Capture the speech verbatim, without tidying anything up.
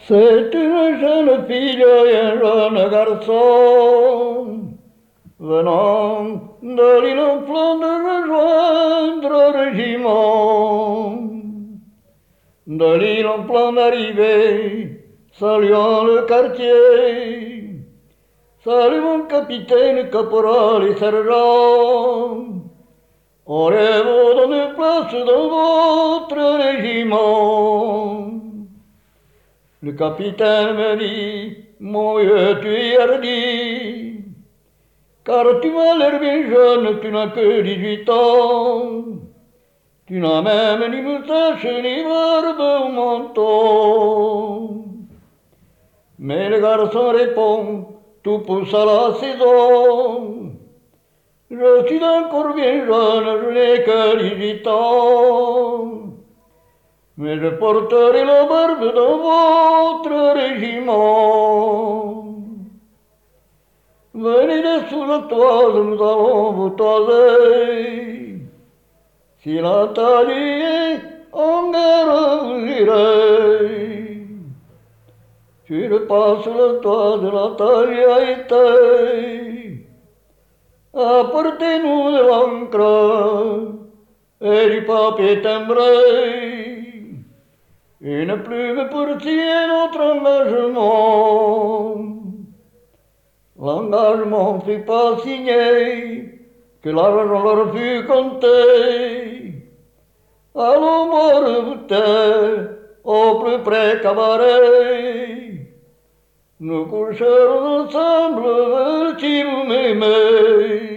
C'est une jeune fille et un jeune garçon venant de l'île Flandre de rejoindre le régiment. De l'île en plan d'arrivée, saluant le quartier. Salut mon capitaine, caporal et sergent. Aurez-vous donné place dans votre régiment? Le capitaine me dit, mon vieux, tu es hardi, car tu m'as l'air bien jeune, tu n'as que dix-huit ans. Tu n'as même ni moustache ni barbe au menton. Mais le garçon répond, tout pousse à la saison. Je suis encore bien jeune, je n'ai que dix-huit ans. Mais je porterai la barbe dans votre régiment. Venez dessous la toise, nous allons vous toiser. Si la taille est en guerre, vous irez. Sur pas sur la toise, la taille a été. Apportez-nous de l'encre et du papier timbré. Une plume pour signer notre engagement. L'engagement fut pas signé, que l'argent leur fut compté. Allons boire une bouteille au plus près cabaret. Nous coucherons ensemble si vous m'aimez.